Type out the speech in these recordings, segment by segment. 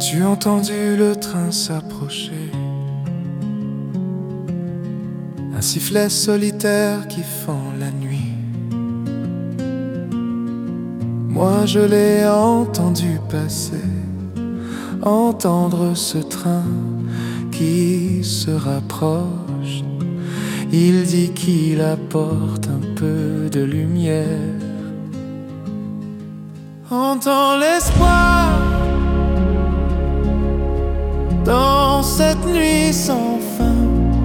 As-tu entendu le train s'approcher? Un sifflet solitaire qui fend la nuit. Moi je l'ai entendu passer, entendre ce train qui se rapproche. Il dit qu'il apporte un peu de lumière. Entends l'espoir dans cette nuit sans fin.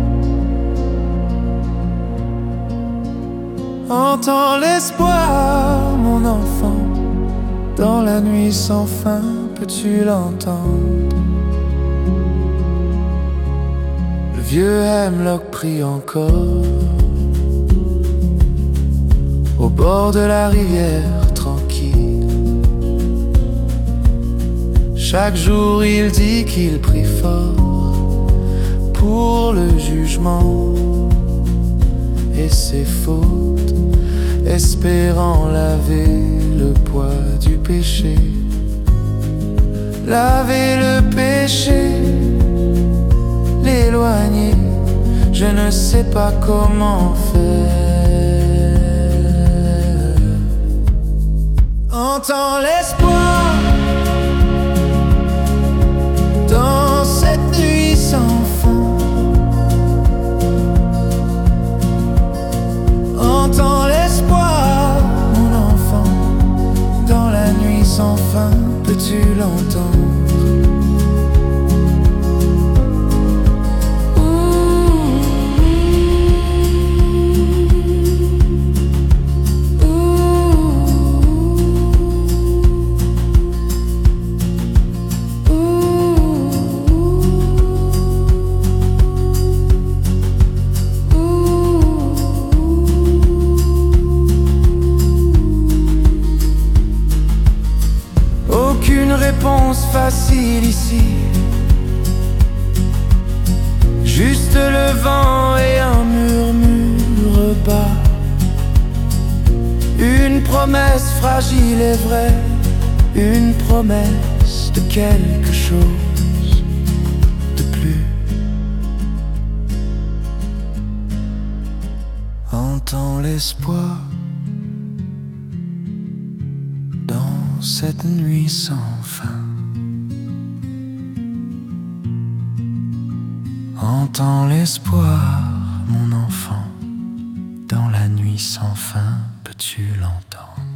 Entends l'espoir, mon enfant, dans la nuit sans fin, peux-tu l'entendre? Le vieux Hemlock prie encore au bord de la rivière tranquille. Chaque jour il dit qu'il prie fort pour le jugement et ses fautes, espérant laver le poids du péché. Laver le péché, l'éloigner, je ne sais pas comment faire. Entends l'espoir dans cette nuit sans fin. Entends l'espoir, mon enfant, dans la nuit sans fin, peux-tu l'entendre? Aucune réponse facile ici, juste le vent et un murmure bas. Une promesse fragile et vraie, une promesse de quelque chose de plus. Entends l'espoir dans cette nuit sans fin. Entends l'espoir, mon enfant, dans la nuit sans fin, peux-tu l'entendre?